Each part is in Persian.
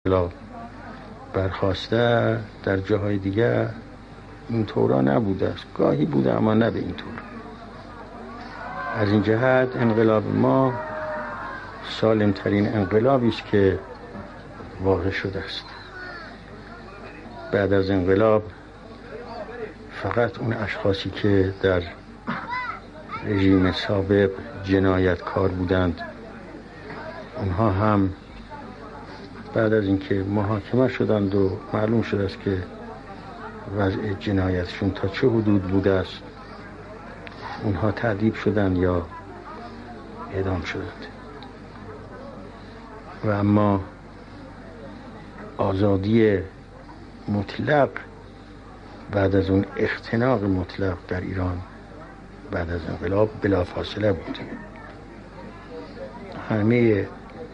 انقلاب برخواسته در جاهای دیگه این طورا نبوده است، گاهی بوده اما نه به این طور. از این جهت انقلاب ما سالمترین انقلابی است که واقع شده است. بعد از انقلاب فقط اون اشخاصی که در رژیم سابق جنایتکار بودند اونها هم بعد از اینکه محاکمه شدند و معلوم شده است که وضع جنایتشون تا چه حدود بوده است، اونها تعذیب شدند یا اعدام شدند. و اما آزادی مطلق بعد از اون اختناق مطلق در ایران بعد از انقلاب بلافاصله بود. همه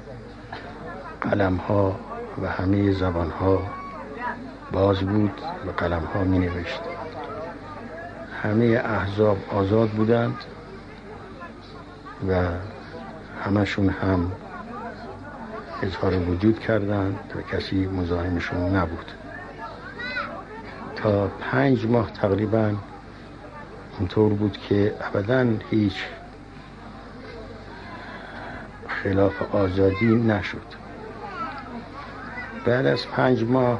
قلم‌ها و همه زبان‌ها باز بود و قلم‌ها می‌نوشت. همه احزاب آزاد بودند و همشون هم اظهار وجود کردند و کسی مزاحمشون نبود. تا 5 ماه تقریباً اینطور بود که ابداً هیچ خلاف آزادی نشد. بعد از 5 ماه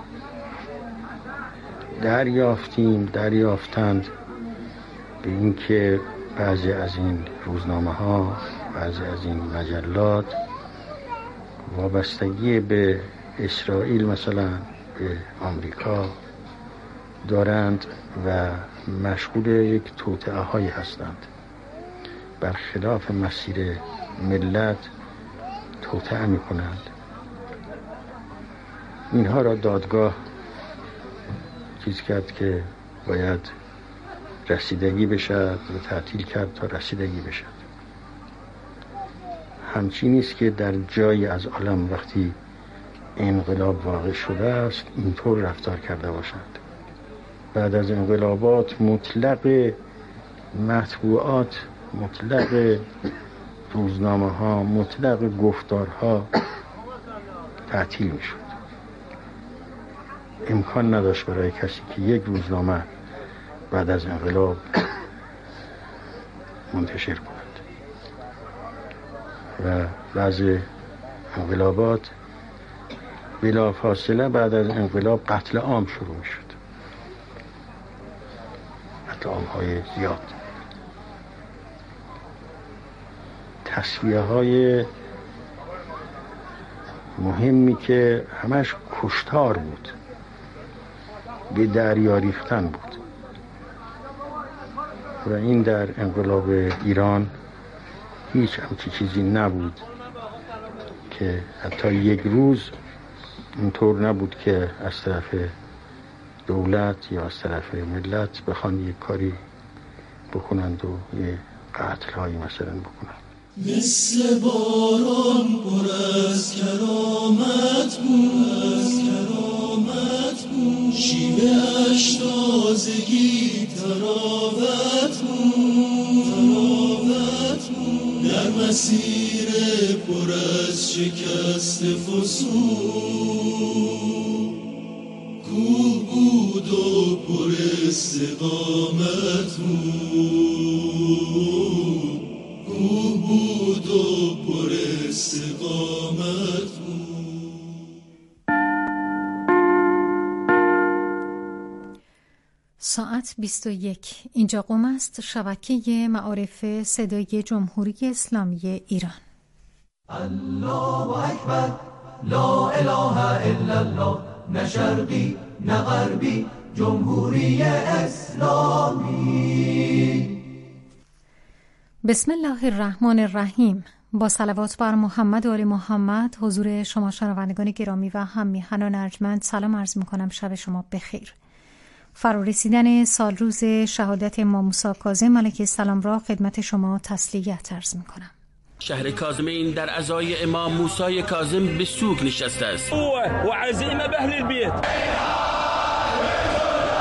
دریافتند به اینکه بعضی از این روزنامه ها، بعضی از این مجلات وابستگی به اسرائیل مثلا به آمریکا دارند و مشغول یک توطئه هایی هستند، برخلاف مسیر ملت توطئه می کنند. اینها را دادگاه چیز کرد که باید رسیدگی بشد و تعطیل کرد تا رسیدگی بشد. همچین است که در جایی از عالم وقتی انقلاب واقع شده است اینطور رفتار کرده باشند. بعد از انقلابات مطلق مطبوعات، مطلق روزنامه ها، مطلق گفتارها تعطیل می شد. امکان نداشت برای کسی که یک روزنامه بعد از انقلاب منتشر کند. و بعض انقلابات بلا فاصله بعد از انقلاب قتل عام شروع می شد، قتل عام های زیاد، تصفیه های مهمی که همش کشتار بود، به دریا ریختن بود. و این در انقلاب ایران هیچ همچی چیزی نبود که حتی یک روز اینطور نبود که از طرف دولت یا از طرف ملت بخوان یک کاری بکنند و یک قتل هایی مثلا بکنند. مثل باران پر از کرامت بود، شیوه اش تازگی تراوت بود، در مسیر پر از شکست فسون کوه بود و پر استقامت بود، کوه بود و پر استقامت بود. ساعت 21. اینجا قم است، شبکه معارف صدای جمهوری اسلامی ایران. الله اکبر، لا اله الا الله، نه شرقی نه غربی، جمهوری اسلامی. بسم الله الرحمن الرحیم. با صلوات بر محمد و آل محمد حضور شما شنوندگان گرامی و هم میهنان ارجمند سلام عرض میکنم. شب شما بخیر. فرا رسیدن سال روز شهادت امام موسی کاظم علیه السلام را خدمت شما تسلیت عرض میکنم. شهر کاظمین در عزای امام موسی کاظم به سوگ نشسته است. و عزیمه به اهل البیت.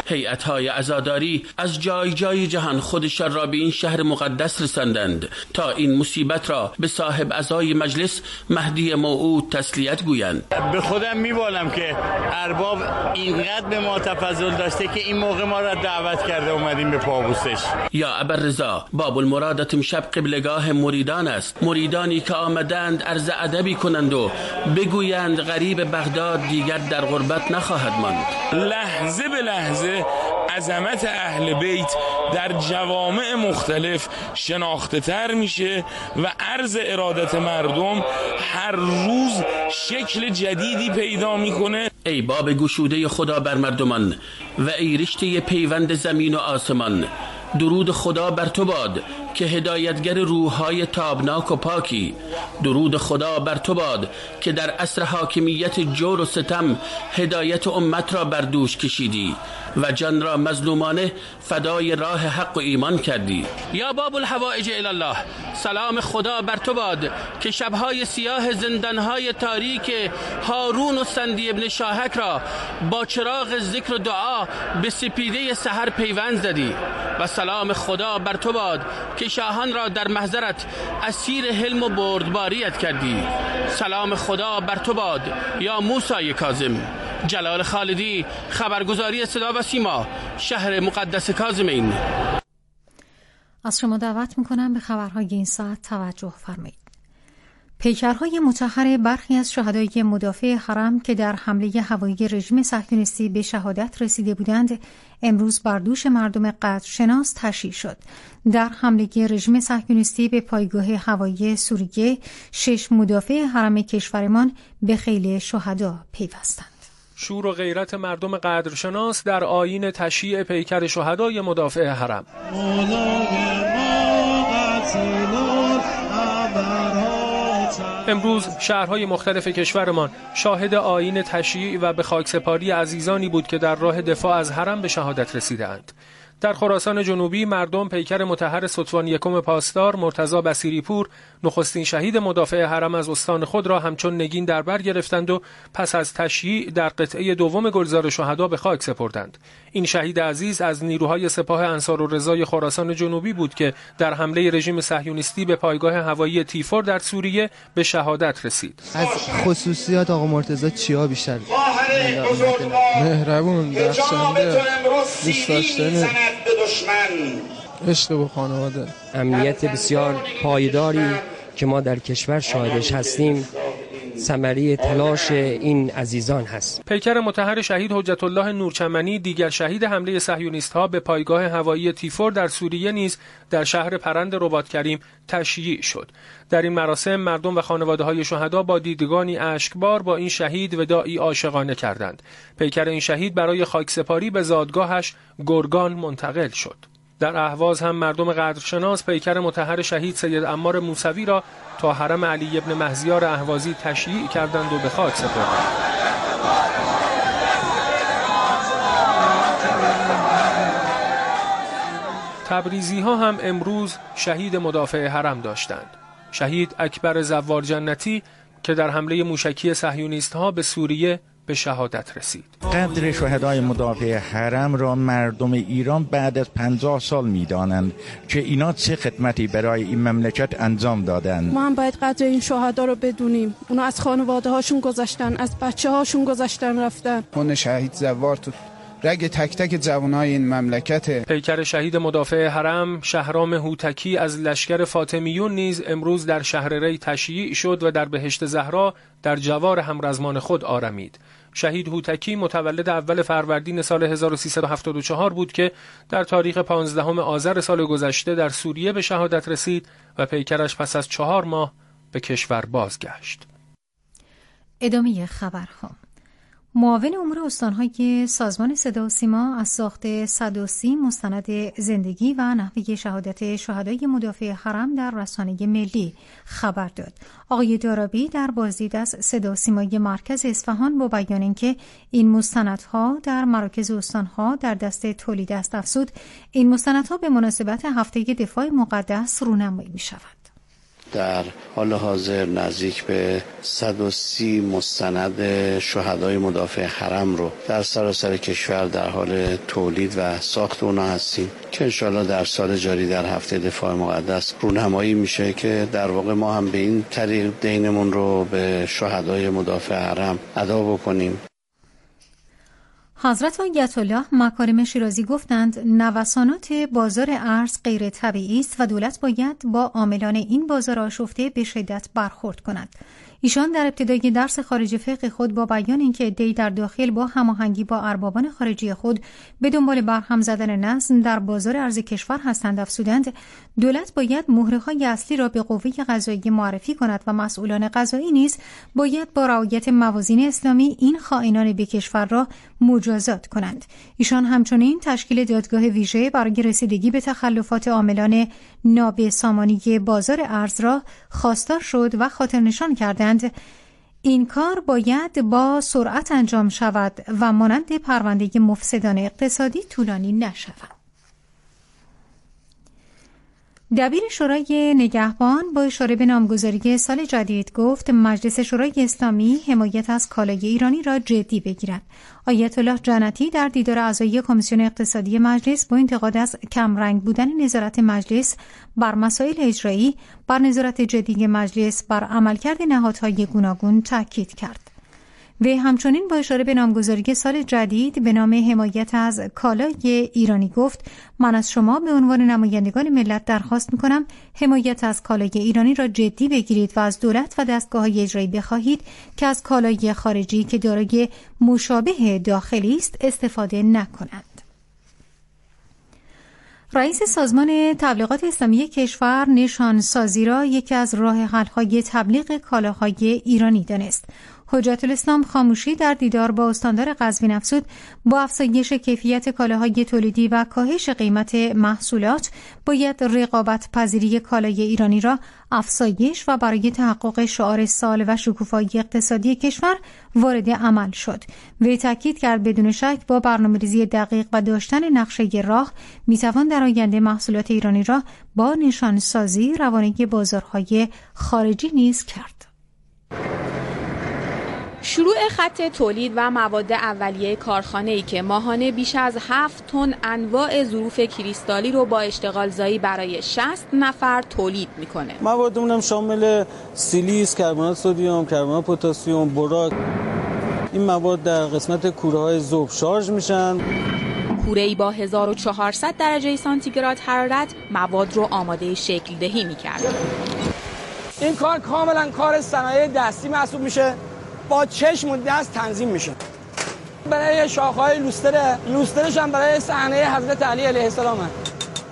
هیئت‌های عزاداری از جای جای جهان خودشان را به این شهر مقدس رساندند تا این مصیبت را به صاحب عزای مجلس مهدی موعود تسلیت گویند. به خودم میبالم که ارباب اینقدر به ما تفضل داشته که این موقع ما را دعوت کرده اومدیم به پابوسش. یا ابررضا باب المرادت امشب قبلگاه مریدان است، مریدانی که آمدند عرض ادبی کنند و بگویند غریب بغداد دیگر در غربت نخواهد ماند. لحظه به لحظه عظمت اهل بیت در جوامع مختلف شناخته تر میشه و عرض ارادت مردم هر روز شکل جدیدی پیدا میکنه. ای باب گشوده خدا بر مردمان و ای رشته پیوند زمین و آسمان، درود خدا بر تو باد که هدایتگر روح‌های تابناک و پاکی. درود خدا بر تو باد که در عصر حاکمیت جور و ستم هدایت امت را بر دوش کشیدی و جان را مظلومانه فدای راه حق و ایمان کردی. یا باب الحوائج الی الله، سلام خدا بر تو باد که شبهای سیاه زندانهای تاریک هارون و سندی ابن شاهک را با چراغ ذکر و دعا به سپیده سحر پیوند زدی. و سلام خدا بر تو باد که شاهان را در محضرت اسیر حلم و بردباریت کردی. سلام خدا بر تو باد یا موسی کاظم. جلال خالدی، خبرگزاری صدا و سیما، شهر مقدس کاظمین. از شما دعوت میکنم به خبرهای این ساعت توجه فرمایید. پیکرهای مطهر برخی از شهدای مدافع حرم که در حمله هوایی رژیم صهیونیستی به شهادت رسیده بودند امروز بر دوش مردم قدرشناس تشییع شد. در حمله رژیم صهیونیستی به پایگاه هوایی سوریه 6 مدافع حرم کشورمان به خیل شهدا پیوستند. شور و غیرت مردم قدرشناس در آیین تشییع پیکر شهدای مدافع حرم. امروز شهرهای مختلف کشورمان شاهد آیین تشییع و به خاکسپاری عزیزانی بود که در راه دفاع از حرم به شهادت رسیدند. در خراسان جنوبی مردم پیکر مطهر ستوان یکم پاسدار مرتضی بصیری پور، نخستین شهید مدافع حرم از استان خود را همچون نگین در بر گرفتند و پس از تشییع در قطعه دوم گلزار شهدا به خاک سپردند. این شهید عزیز از نیروهای سپاه انصارالرضا خراسان جنوبی بود که در حمله رژیم صهیونیستی به پایگاه هوایی تیفور در سوریه به شهادت رسید. از خصوصیات آقا مرتضی چیا بیشتر؟ مهربون، بخشنده، دوست داشتنی، عشق به خانواده، امنیت بسیار پایداری که ما در کشور شاهدش هستیم ثمره تلاش این عزیزان هست. پیکر مطهر شهید حجت الله نورچمنی، دیگر شهید حمله صهیونیست‌ها به پایگاه هوایی تیفور در سوریه نیز در شهر پرند رباطکریم تشییع شد. در این مراسم مردم و خانواده‌های شهدا با دیدگانی اشکبار با این شهید وداعی عاشقانه کردند. پیکر این شهید برای خاکسپاری به زادگاهش گرگان منتقل شد. در اهواز هم مردم قدرشناس پیکر مطهر شهید سید عمار موسوی را تا حرم علی ابن مهزیار اهوازی تشییع کردند و به خاک سپردند. تبریزی ها هم امروز شهید مدافع حرم داشتند. شهید اکبر زوار جنتی که در حمله موشکی صهیونیست ها به سوریه به شهادت رسید. قدر شهدای مدافع حرم را مردم ایران بعد از 50 سال می‌دانند که اینا چه خدمتی برای این مملکت انجام دادند. ما هم باید قدر این شهدا رو بدونیم. اونا از خانواده هاشون گذشتن، از بچه هاشون گذشتن رفتن. خون شهید زوار تو رگ تک تک جوانای این مملکت. پیکر شهید مدافع حرم شهرام هوتکی از لشکر فاطمیون نیز امروز در شهر ری تشییع شد و در بهشت زهرا در جوار همرزمان خود آرمید. شهید هوتکی متولد اول فروردین سال 1374 بود که در تاریخ 15 آذر سال گذشته در سوریه به شهادت رسید و پیکرش پس از 4 ماه به کشور بازگشت. ادامه خبرها. معاون امور استانهای سازمان صدا و سیما از ساخت 130 مستند زندگی و نحوه شهادت شهدای مدافع حرم در رسانه ملی خبر داد. آقای دارابی در بازدید از صدا و سیمای مرکز اصفهان با بیان اینکه این مستندها در مراکز استانها در دست تولید است افزود این مستندها به مناسبت هفته دفاع مقدس رونمایی می شود. در حال حاضر نزدیک به 130 مستند شهدای مدافع حرم رو در سراسر کشور در حال تولید و ساخت اونا هستیم که انشالله در سال جاری در هفته دفاع مقدس رونمایی میشه که در واقع ما هم به این طریق دینمون رو به شهدای مدافع حرم ادا بکنیم. حضرت آیت الله مکارم شیرازی گفتند نوسانات بازار ارز غیر طبیعی است و دولت باید با عاملان این بازار آشفته به شدت برخورد کند. ایشان در ابتدای درس خارج فقه خود با بیان اینکه عده‌ای در داخل با هماهنگی با اربابان خارجی خود به دنبال برهم زدن نظم در بازار ارز کشور هستند افزودند دولت باید مهره‌های اصلی را به قوه قضاییه معرفی کند و مسئولان قضایی نیز باید با رعایت موازین اسلامی این خائنان به کشور را مجازات کنند. ایشان همچنین تشکیل دادگاه ویژه برای رسیدگی به تخلفات عاملان نابسامانی بازار ارز را خواستار شد و خاطر نشان کردند این کار باید با سرعت انجام شود و مانند پرونده مفسدان اقتصادی طولانی نشود. دبیر شورای نگهبان با اشاره به نامگذاری سال جدید گفت مجلس شورای اسلامی حمایت از کالای ایرانی را جدی بگیرد. آیت الله جنتی در دیدار اعضای کمیسیون اقتصادی مجلس با انتقاد از کمرنگ بودن نظارت مجلس بر مسائل اجرایی بر نظارت جدی مجلس بر عملکرد نهادهای گوناگون تاکید کرد. و همچنین با اشاره به نامگذاری سال جدید به نام حمایت از کالای ایرانی گفت من از شما به عنوان نمایندگان ملت درخواست می‌کنم حمایت از کالای ایرانی را جدی بگیرید و از دولت و دستگاه‌های اجرایی بخواهید که از کالای خارجی که دارای مشابه داخلی است استفاده نکنند. رئیس سازمان تبلیغات اسلامی کشور نشان سازی را یکی از راه حل‌های تبلیغ کالاهای ایرانی دانست. حجت الاسلام خاموشی در دیدار با استاندار قزوین افزود با افزایش کیفیت کالاهای تولیدی و کاهش قیمت محصولات باید رقابت پذیری کالای ایرانی را افزایش و برای تحقق شعار سال و شکوفایی اقتصادی کشور وارد عمل شد. وی تاکید کرد بدون شک با برنامه‌ریزی دقیق و داشتن نقشه راه میتوان در آینده محصولات ایرانی را با نشانسازی روانه بازارهای خارجی نیز کرد. شروع خط تولید و مواد اولیه کارخانه‌ای که ماهانه بیش از 7 تن انواع ظروف کریستالی رو با اشتغال زایی برای 60 نفر تولید میکنه. موادمون هم شامل سیلیس، کربنات سدیم، کربنات پتاسیم، بوراک. این مواد در قسمت کوره‌های ذوب شارژ میشن. کوره‌ای با 1400 درجه سانتیگراد حرارت مواد رو آماده شکل دهی میکرد. این کار کاملا کار صنایع دستی محسوب میشه. با چشم و دست تنظیم میشه. برای شاخه‌های لوسترش هم برای صحنه حضرت علی علیه السلام هست.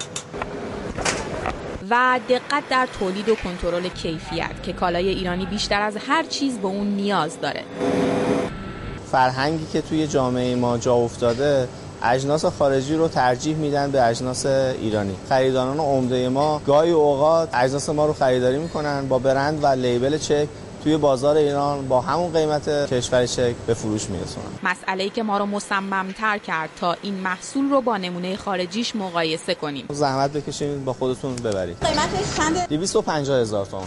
و دقت در تولید و کنترل کیفیت که کالای ایرانی بیشتر از هر چیز به اون نیاز داره. فرهنگی که توی جامعه ما جا افتاده اجناس خارجی رو ترجیح میدن به اجناس ایرانی. خریداران عمده ما گاهی اوقات اجناس ما رو خریداری میکنن با برند و لیبل چک توی بازار ایران با همون قیمت کشور چک به فروش میرسونن. مسئله‌ای که ما رو مصمم‌تر کرد تا این محصول رو با نمونه خارجیش مقایسه کنیم. زحمت بکشید با خودتون ببرید. قیمتش چنده؟ 250,000 تومان.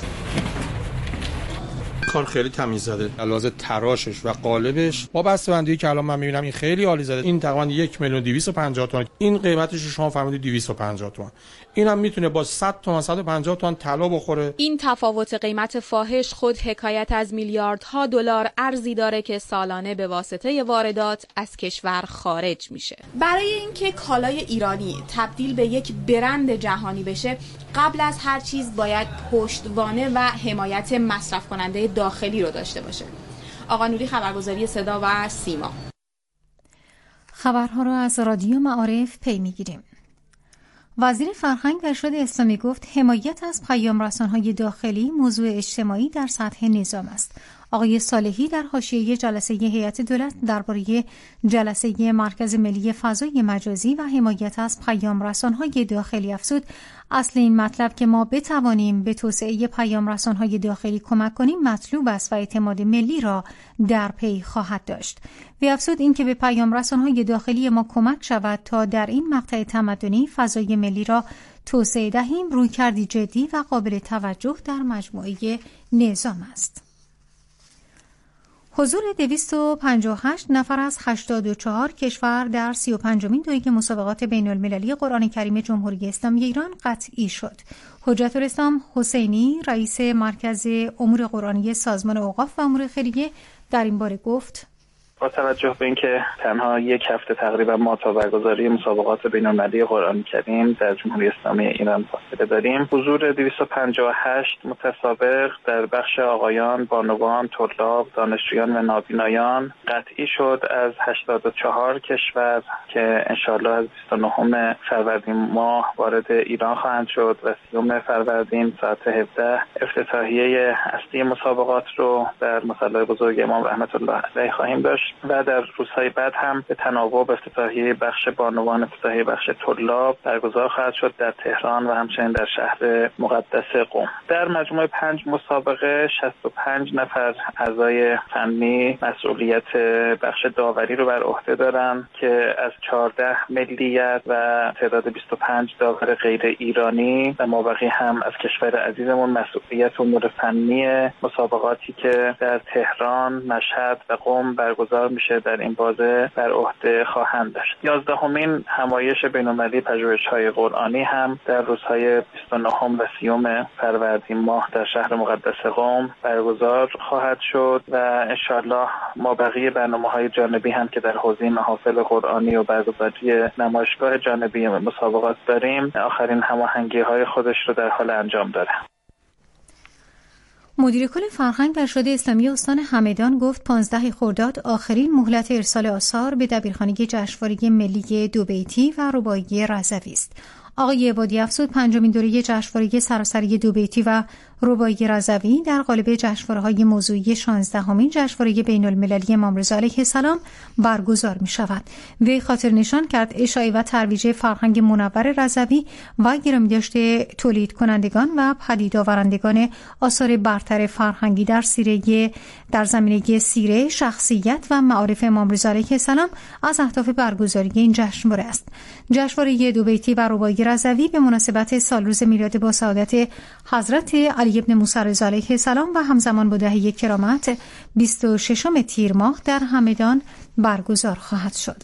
کار خیلی تمیز زده. علاوه تراشش و قالبش با بسته‌بندی که الان من می‌بینم این خیلی عالی زده. این تقریبا 1,250,000 تومان. این قیمتش شما فهمیدید 250 تومان. اینم میتونه با 100 تومان 150 تومان طلا بخوره. این تفاوت قیمت فاحش خود حکایت از میلیاردها دلار ارزی داره که سالانه به واسطه واردات از کشور خارج میشه. برای اینکه کالای ایرانی تبدیل به یک برند جهانی بشه، قبل از هر چیز باید پشتوانه و حمایت مصرف کننده داخلی رو داشته باشه. آقا نوری، خبرگزاری صدا و سیما. خبرها رو از رادیو معارف پی میگیریم. وزیر فرهنگ و ارشاد اسلامی گفت حمایت از پیام‌رسان‌های داخلی موضوع اجتماعی در سطح نظام است. آقای صالحی در حاشیه جلسه هیئت دولت درباره جلسه مرکز ملی فضای مجازی و حمایت از پیام‌رسان‌های داخلی افزود اصل این مطلب که ما بتوانیم به توسعه پیام‌رسان‌های داخلی کمک کنیم مطلوب است و اعتماد ملی را در پی خواهد داشت. و افزود این که به پیام‌رسان‌های داخلی ما کمک شود تا در این مقطع تمدنی فضای ملی را توسعه دهیم رویکردی جدی و قابل توجه در مجموعه نظام است. حضور 258 نفر از 84 کشور در 35مین دویگ مسابقات بین المللی قرآن کریم جمهوری اسلامی ایران قطعی شد. حجت الاسلام حسینی رئیس مرکز امور قرآنی سازمان اوقاف و امور خیریه در این باره گفت: با توجه به اینکه تنها یک هفته تقریبا ما تا برگزاری مسابقات بین‌المللی قرآن کریم در جمهوری اسلامی ایران فاصله داریم، حضور 258 متسابق در بخش آقایان، بانوان، طلاب، دانشجویان و نابینایان قطعی شد از 84 کشور که انشاءالله از 29 فروردین ماه وارد ایران خواهند شد و 30 فروردین ساعت 17 افتتاحیه اصلی مسابقات رو در مصلی بزرگ امام رحمت الله علیه خواهیم داشت و در روزهای بعد هم به تناوب افتتاحیه بخش بانوان، افتتاحیه بخش طلاب برگزار خواهد شد در تهران و همچنین در شهر مقدس قم. در مجموع 5 مسابقه 65 نفر اعضای فنی مسئولیت بخش داوری رو بر عهده دارن که از 14 ملیت و تعداد 25 داور غیر ایرانی و مابقی هم از کشور عزیزمون مسئولیت امور فنی مسابقاتی که در تهران، مشهد و قم برگزار میشه در این بازه بر عهده خواهند داشت. 11مین همایش بین‌المللی پژوهش‌های قرآنی هم در روزهای 29 و 30 فروردین ماه در شهر مقدس قم برگزار خواهد شد و انشاءالله مابقی برنامه‌های جانبی هم که در حوزه محافل قرآنی و برگزاری نمایشگاه جانبی مسابقات داریم آخرین هماهنگی‌های خودش رو در حال انجام داره. مدیر کل فرهنگ و ارشاد اسلامی استان همدان گفت 15 خرداد آخرین مهلت ارسال آثار به دبیرخانه جشنواره ملی دوبیتی و رباعی رضوی است. آقای عبادی افزود 5مین دوره جشنواره سراسری دوبیتی و رباعی رضوی در قالب جشنواره‌های موضوعی 16مین جشنواره بین‌المللی امام رضا علیه السلام برگزار می‌شود. وی خاطر نشان کرد اشاعه و ترویج فرهنگ منور رضوی و گرامی‌داشت تولید کنندگان و پدید آورندگان آثار برتر فرهنگی در زمینه سیره، شخصیت و معارف امام رضا علیه السلام از اهداف برگزاری این جشنواره است. جشنواره دوبیتی و رباعی رضوی به مناسبت سالروز میلاد با سعادت حضرت علی ابن موسی رضا علیه السلام و همزمان با دهه کرامت 26 تیر ماه در همدان برگزار خواهد شد.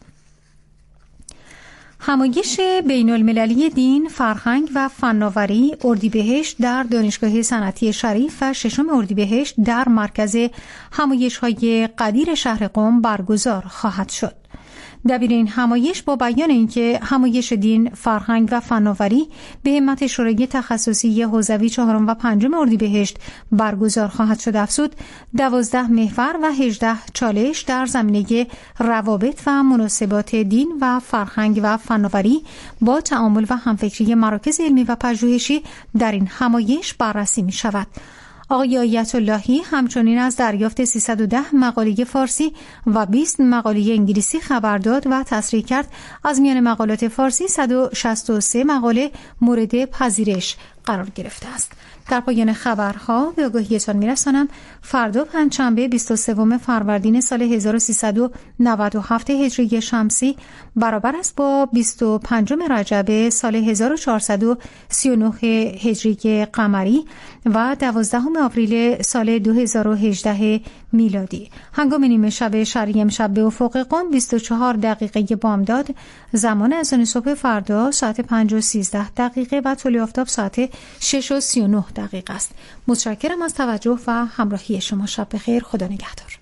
همایش بین المللی دین، فرهنگ و فناوری اردیبهشت در دانشگاه صنعتی شریف و 6 اردیبهشت در مرکز همایش‌های قدیر شهر قم برگزار خواهد شد. دبیر این همایش با بیان اینکه همایش دین، فرهنگ و فناوری به همت شورای تخصصی حوزوی 4 و 5 اردیبهشت برگزار خواهد شد افزود 12 محور و 18 چالش در زمینه روابط و مناسبات دین و فرهنگ و فناوری با تعامل و همفکری مراکز علمی و پژوهشی در این همایش بررسی می شود. آقای آیت اللهی همچنین از دریافت 310 مقاله فارسی و 20 مقاله انگلیسی خبر داد و تصریح کرد از میان مقالات فارسی 163 مقاله مورد پذیرش قرار گرفته است. در پایان خبرها به آگاهیتان میرسانم فردا پنجشنبه 23 فروردین سال 1397 هجری شمسی برابر است با 25 رجب سال 1439 هجری قمری و 12 آوریل سال 2018 میلادی. هنگام نیمه شب شرعی امشب به افق قم 24 دقیقه بامداد، زمان اذان صبح فردا ساعت 5 و 13 دقیقه و طلوع آفتاب ساعت 6 و 39 دقیقه است. متشکرم از توجه و همراهی شما. شب بخیر. خدا نگهدار.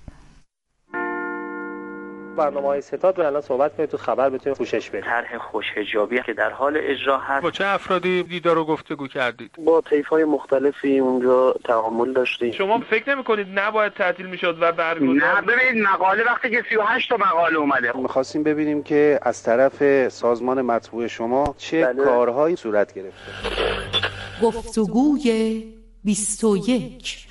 برنامه‌های ستاد رو الان صحبت کنید تو خبر بتونید پوشش بدید. طرح خوش‌حجابی که در حال اجرا هست. با چه افرادی دیدار و گفتگو کردید؟ با طیف‌های مختلفی اونجا تعامل داشتیم. شما فکر نمی‌کنید نباید تعطیل می‌شد و برگزار؟ نه ببینید مقاله وقتی که 38 تا مقاله اومده. می‌خواستیم ببینیم که از طرف سازمان مطبوع شما چه کارهایی صورت گرفته. گفتگوی 21.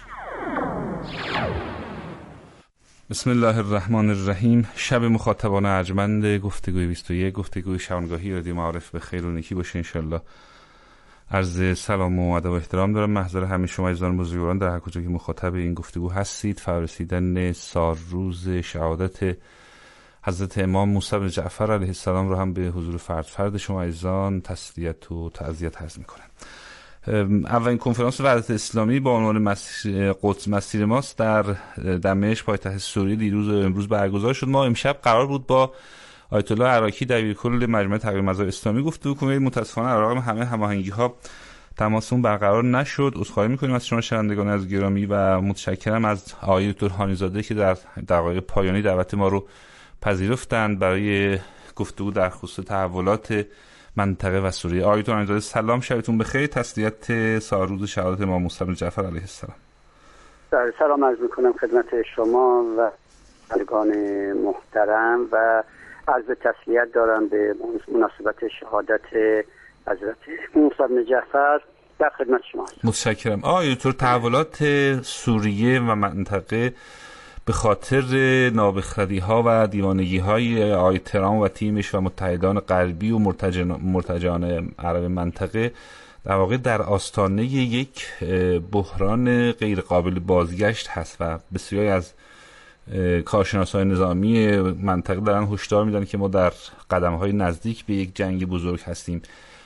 بسم الله الرحمن الرحیم. شب مخاطبان ارجمند گفتگوی 21، گفتگوی شبانگاهی رادیو معارف به خیر و نیکی باشه انشالله. عرض سلام و ادب و احترام دارم محضر همه شما عزیزان بزرگواران در هر کجا که مخاطب این گفتگو هستید. فرارسیدن سالروز شهادت حضرت امام موسی بن جعفر علیه السلام رو هم به حضور فرد شما عزیزان تسلیت و تعزیت عرض می‌کنم. اولین کنفرانس وحدت اسلامی با عنوان قدس مسیر ماست در دمشق پایتخت سوریه دیروز و امروز برگزار شد. ما امشب قرار بود با آیت الله عراقی دبیرکل مجمع تغییر مذاهب اسلامی گفتگو کنیم. متاسفانه علیرغم همه هماهنگی‌ها تماسمون برقرار نشد. عذرخواهی می‌کنیم از شما شنوندگان از گرامی و متشکرم از آقای دکتر هانیزاده که در دقایق پایانی دعوت ما رو پذیرفتند برای گفتگو در خصوص تحولات منطقه و سوریه. آقای دکتر هانیزاده سلام، شبتون بخیر. تسلیت سالروز شهادت امام موسی بن جعفر علیه السلام. سلام عرض می‌کنم خدمت شما و شنوندگان محترم و عرض تسلیت دارم به مناسبت شهادت حضرت موسی بن جعفر. در خدمت شما. متشکرم. آقای دکتر، تحولات سوریه و منطقه به خاطر نابخردی‌ها و دیوانگی‌های آقای ترامپ و تیمش و متحدان غربی و مرتجعان عرب منطقه در واقع در آستانه یک بحران غیر قابل بازگشت هست و بسیاری از کارشناسان نظامی منطقه دارن هشدار میدن که ما در قدم‌های نزدیک به یک جنگ بزرگ هستیم.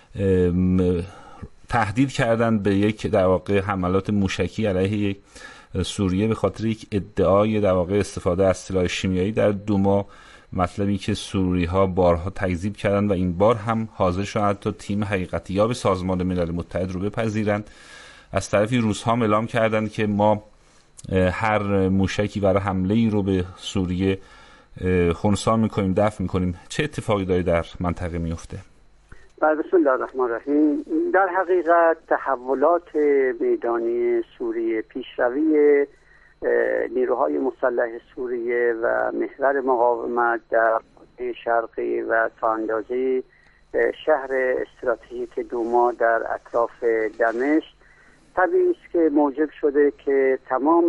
تهدید کردن به یک در واقع حملات موشکی علیه یک سوریه به خاطر یک ادعای در واقع استفاده از سلاح شیمیایی در دوما، مطلبی که سوری‌ها بارها تکذیب کردند و این بار هم حاضر شدند تا تیم حقیقتیاب سازمان ملل متحد رو بپذیرند. از طرفی روس‌ها اعلام کردند که ما هر موشکی برای حمله‌ای رو به سوریه خنثی می‌کنیم، دفع می‌کنیم. چه اتفاقی داره در منطقه میفته؟ بسم الله الرحمن الرحیم. در حقیقت تحولات میدانی سوریه، پیشروی نیروهای مسلح سوریه و محور مقاومت در شرقی و تا اندازه شهر استراتژیک دوما در اطراف دمشق طبیعی است که موجب شده که تمام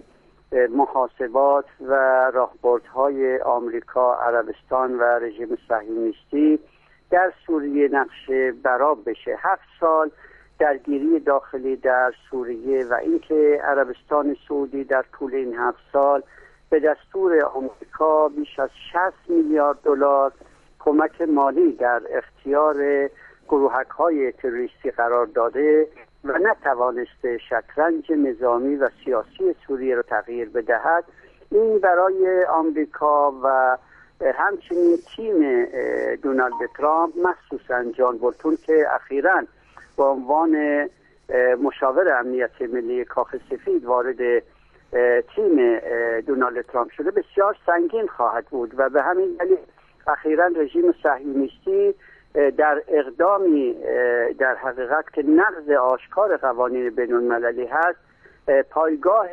محاسبات و راهبردهای آمریکا، عربستان و رژیم صهیونیستی در سوریه نقش براب بشه. 7 سال درگیری داخلی در سوریه و اینکه عربستان سعودی در طول این 7 سال به دستور آمریکا بیش از 60 میلیارد دلار کمک مالی در اختیار گروهک‌های تروریستی قرار داده و نتوانسته شطرنج نظامی و سیاسی سوریه را تغییر بدهد. این برای آمریکا و همچنین تیم دونالد ترامپ، مخصوصا جان بولتون که اخیراً به عنوان مشاور امنیت ملی کاخ سفید وارد تیم دونالد ترامپ شده، بسیار سنگین خواهد بود و به همین دلیل اخیراً رژیم صهیونیستی در اقدامی در حقیقت که نقض آشکار قوانین بین‌المللی هست، پایگاه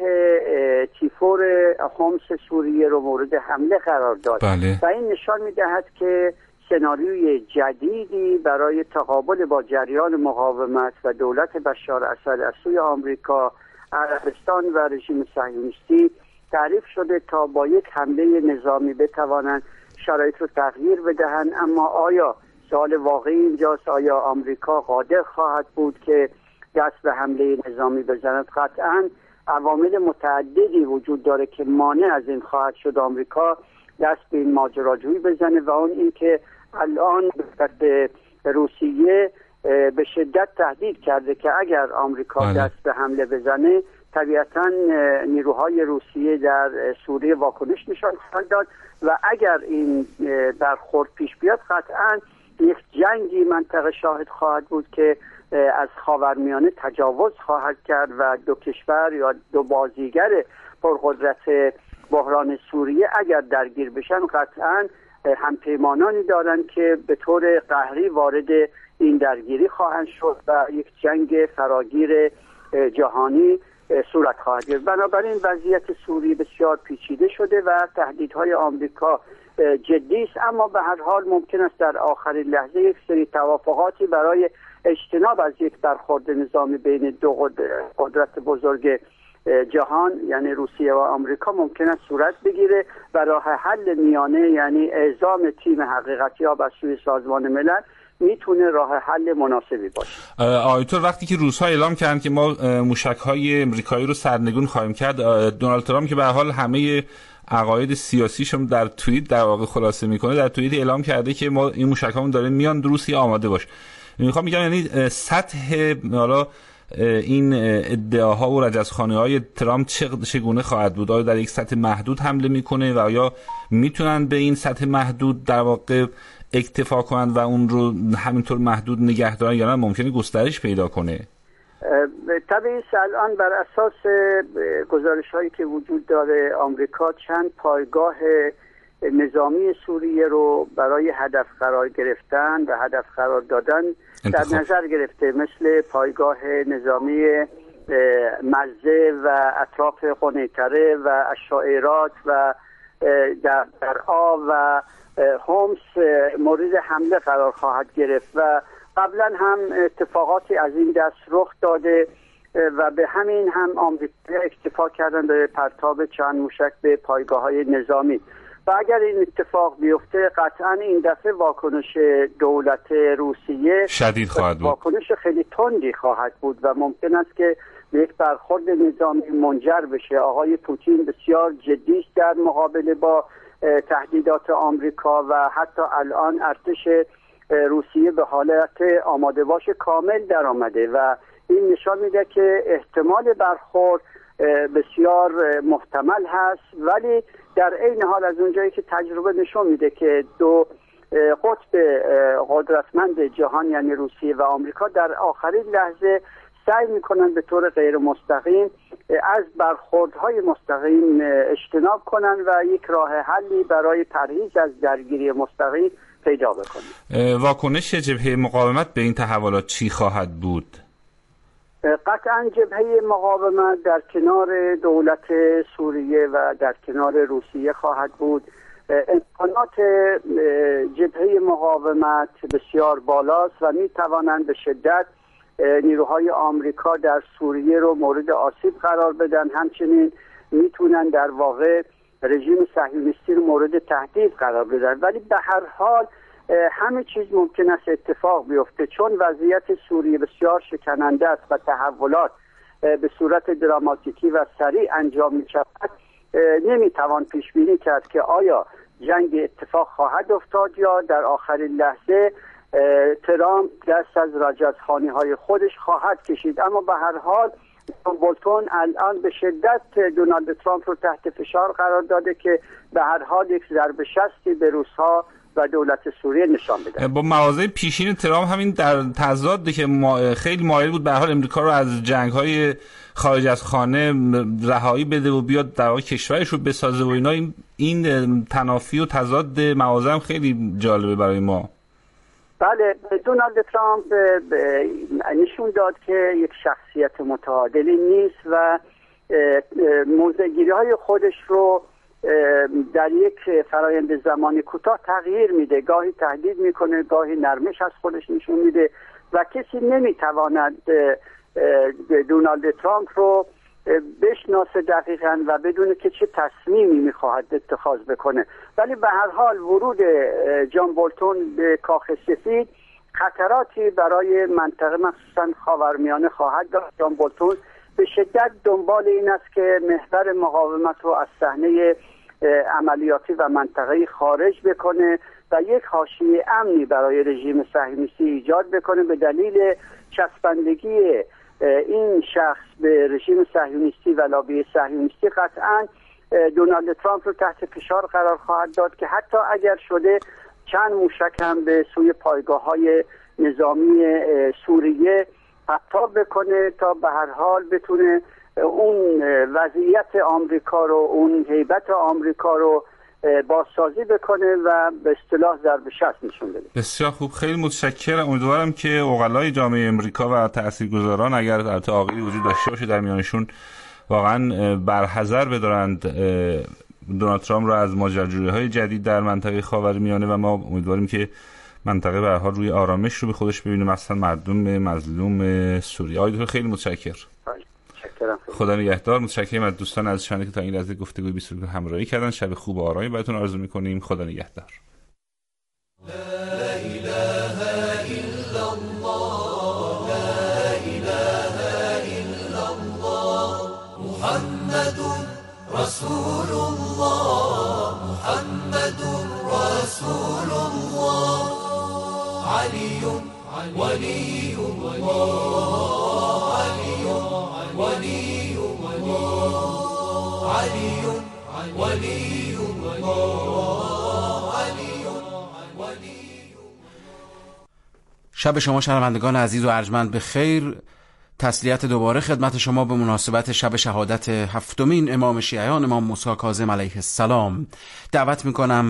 تیفور حمص سوریه رو مورد حمله قرار داد. بله. و این نشان می‌دهد که سناریوی جدیدی برای تقابل با جریان مقاومت و دولت بشار اسد از سوی آمریکا، عربستان و رژیم صهیونیستی تعریف شده تا با یک حمله نظامی بتوانند شرایط رو تغییر بدهند. اما آیا سوال واقعی اینجاست، آیا آمریکا قادر خواهد بود که دست به حمله نظامی بزند؟ قطعاً عوامل متعددی وجود داره که مانع از این خواهد شد آمریکا دست به این ماجراجویی بزنه و اون این که الان دولت روسیه به شدت تهدید کرده که اگر آمریکا دست به حمله بزنه طبیعتاً نیروهای روسیه در سوریه واکنش نشان خواهند داد و اگر این برخورد پیش بیاد قطعاً یک جنگی منطقه شاهد خواهد بود که از خاورمیانه تجاوز خواهد کرد و دو کشور یا دو بازیگر پرقدرت بحران سوریه اگر درگیر بشن قطعاً همپیمانانی دارند که به طور قهری وارد این درگیری خواهند شد و یک جنگ فراگیر جهانی صورت خواهد گرفت. بنابراین وضعیت سوریه بسیار پیچیده شده و تهدیدهای آمریکا جدی است، اما به هر حال ممکن است در آخرین لحظه یک سری توافقاتی برای اجتناب از یک برخورد نظامی بین دو قدرت بزرگ جهان یعنی روسیه و آمریکا ممکن است صورت بگیره و راه حل میانه یعنی اعزام تیم حقیقتیاب از سوی سازمان ملل میتونه راه حل مناسبی باشه. آیتور وقتی که روس‌ها اعلام کردن که ما موشک‌های آمریکایی رو سرنگون خواهیم کرد، دونالد ترامپ که به هر حال همه عقاید سیاسیشون در توییت در واقع خلاصه میکنه. در توییت اعلام کرده که ما این موشکامون داره میان، روسیه آماده باش. میخوام میگم یعنی سطح حالا این ادعاها و رجزخوانی‌های ترامپ چگونه خواهد بود؟ آیا در یک سطح محدود حمله میکنه و آیا میتونن به این سطح محدود در واقع اکتفا کنند و اون رو همینطور محدود نگه دارن یا نه ممکنه گسترش پیدا کنه؟ طبیعی الان بر اساس گزارش هایی که وجود داره آمریکا چند پایگاه نظامی سوریه رو برای هدف قرار گرفتن و هدف قرار دادن در نظر گرفته، مثل پایگاه نظامی مزه و اطراف قنیطره و الشاعرات و در آ و هومس مورد حمله قرار خواهد گرفت و قبلا هم اتفاقاتی از این دست رخ داده و به همین هم آمریکا اکتفا کردن به پرتاب چند موشک به پایگاه‌های نظامی و اگر این اتفاق بیفته قطعا این دفعه واکنش دولت روسیه شدید خواهد بود، واکنش خیلی تندی خواهد بود و ممکن است که یک برخورد نظامی منجر بشه. آقای پوتین بسیار جدی است در مقابله با تهدیدات آمریکا و حتی الان ارتش روسیه به حالت آماده باش کامل در آمده و این نشان میده که احتمال برخورد بسیار محتمل هست، ولی در عین حال از اونجایی که تجربه نشون میده که دو قطب قدرتمند جهان یعنی روسیه و آمریکا در آخرین لحظه سعی میکنن به طور غیر مستقیم از برخوردهای مستقیم اجتناب کنن و یک راه حلی برای پرهیز از درگیری مستقیم پیدا بکنن. واکنش جبهه مقاومت به این تحولات چی خواهد بود؟ قطعا جبهه مقاومت در کنار دولت سوریه و در کنار روسیه خواهد بود. امکانات جبهه مقاومت بسیار بالاست و می توانند به شدت نیروهای آمریکا در سوریه رو مورد آسیب قرار بدن، همچنین میتونن در واقع رژیم صهیونیستی رو مورد تهدید قرار بدن، ولی به هر حال همه چیز ممکن است اتفاق بیفته چون وضعیت سوریه بسیار شکننده است و تحولات به صورت دراماتیکی و سریع انجام می شود. نمیتوان پیش بینی کرد که آیا جنگ اتفاق خواهد افتاد یا در آخرین لحظه ترامپ دست از رجزخوانی‌های خودش خواهد کشید. اما به هر حال بولتون الان به شدت دونالد ترامپ رو تحت فشار قرار داده که به هر حال یک ضربه شستی به روس‌ها و دولت سوریه نشان بده. با مواضع پیشین ترامپ همین در تضاد که خیلی مایل بود به هر حال امریکا رو از جنگ‌های خارج از خانه رهایی بده و بیاد در واقع کشورش رو بسازه و اینا، این تنافی و تضاد مواضع هم خیلی جالبه برای ما. بله، دونالد ترامپ نشون داد که یک شخصیت متعادلی نیست و موضع‌گیری‌های خودش رو در یک فرایند زمانی کوتاه تغییر میده، گاهی تهدید میکنه، گاهی نرمش از خودش نشون میده و کسی نمیتواند دونالد ترامپ رو بشناسه دقیقاً و بدونه که چه تصمیمی میخواهد اتخاذ بکنه. ولی به هر حال ورود جان بولتون به کاخ سفید خطراتی برای منطقه مخصوصاً خاورمیانه خواهد داشت. جان بولتون به شدت دنبال این است که محور مقاومت رو از صحنه عملیاتی و منطقه‌ای خارج بکنه و یک حاشیه امنی برای رژیم صهیونیستی ایجاد بکنه. به دلیل چسبندگی این شخص به رژیم صهیونیستی و لابی صهیونیستی قطعاً دونالد ترامپ رو تحت فشار قرار خواهد داد که حتی اگر شده چند موشک هم به سوی پایگاه‌های نظامی سوریه پرتاب بکنه تا به هر حال بتونه اون وضعیت آمریکا رو، اون هیبت آمریکا رو بازسازی بکنه و به اصطلاح ضربه شست نشون بده. بسیار خوب، خیلی متشکرم. امیدوارم که عقلای جامعه امریکا و تاثیرگذاران اگر در تعاقلی وجود داشته باشه در میانشون واقعا برحذر بدارند دونالد ترامپ رو از ماجراجویی‌های جدید در منطقه خاورمیانه و ما امیدواریم که منطقه به هر حال روی آرامش رو به خودش ببینه، مثلا مردم مظلوم سوریه. آقای خیلی متشکرم. خدا نگهدار. متشکرم از دوستان از شما که تا این لحظه گفتگوی 22 همراهی کردن. شب خوب و آرامی براتون آرزو می‌کنیم. خدا نگهدار. لا اله الا الله، لا اله الا الله، محمد رسول الله. محمد رسول الله علي ولي الله علي ولي الله علي ولي الله علي ولي. شب شما شنوندگان عزیز و ارجمند به خیر. تسلیت دوباره خدمت شما به مناسبت شب شهادت هفتمین امام شیعیان امام موسی کاظم علیه السلام. دعوت میکنم